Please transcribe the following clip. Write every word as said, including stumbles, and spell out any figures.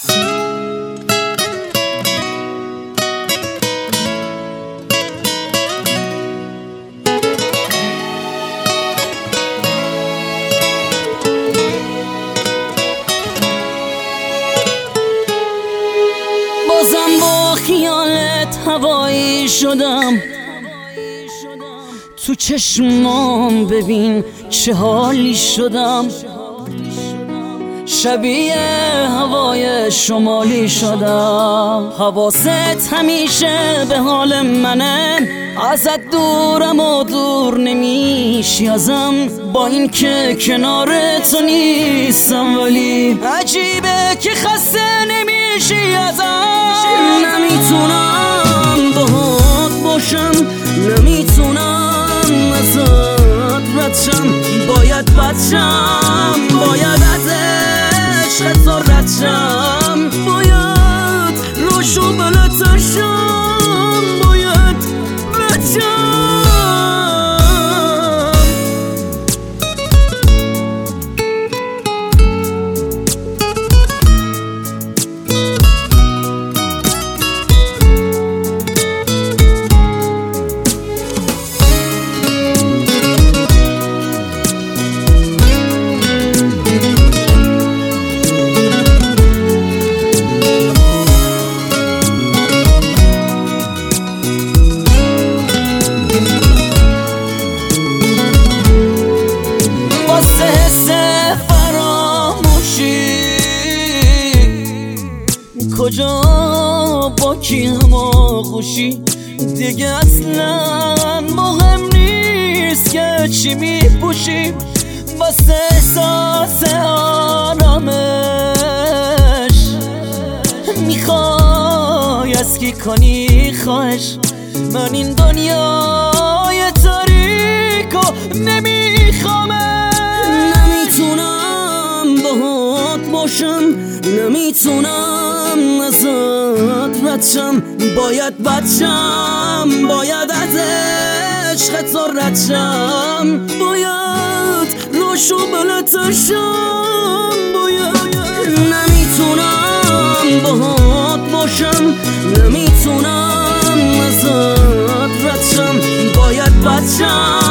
بازم با خیالت هوایی شدم، تو چشمام ببین چه حالی شدم، شبیه هوای شمالی شدم. حواست همیشه به حال منه، ازت دورم و دور نمیشی ازم، با این که کنار تو نیستم ولی عجیبه که خسته نمیشی ازم. نمیتونم باهات باشم، نمیتونم ازت رد شم، باید بد شم، باید از عشق تو رد شم، باید روشو بلتر شم، باید رد شم. کجا با کی هم آغوشی دیگه اصلا مهم نیست که چی میپوشی، بس احساس آرامش میخوای از کی کنی خواهش. من این دنیای تاریکو نمیخوامه، نمیتونم باهات باشم، نمیتونم ازت رد شم، باید بد شم، باید از عشق تو رد شم، باید روشو بلتر شم، باید نمیتونم باهات باشم، نمیتونم ازت رد شم، باید بد شم.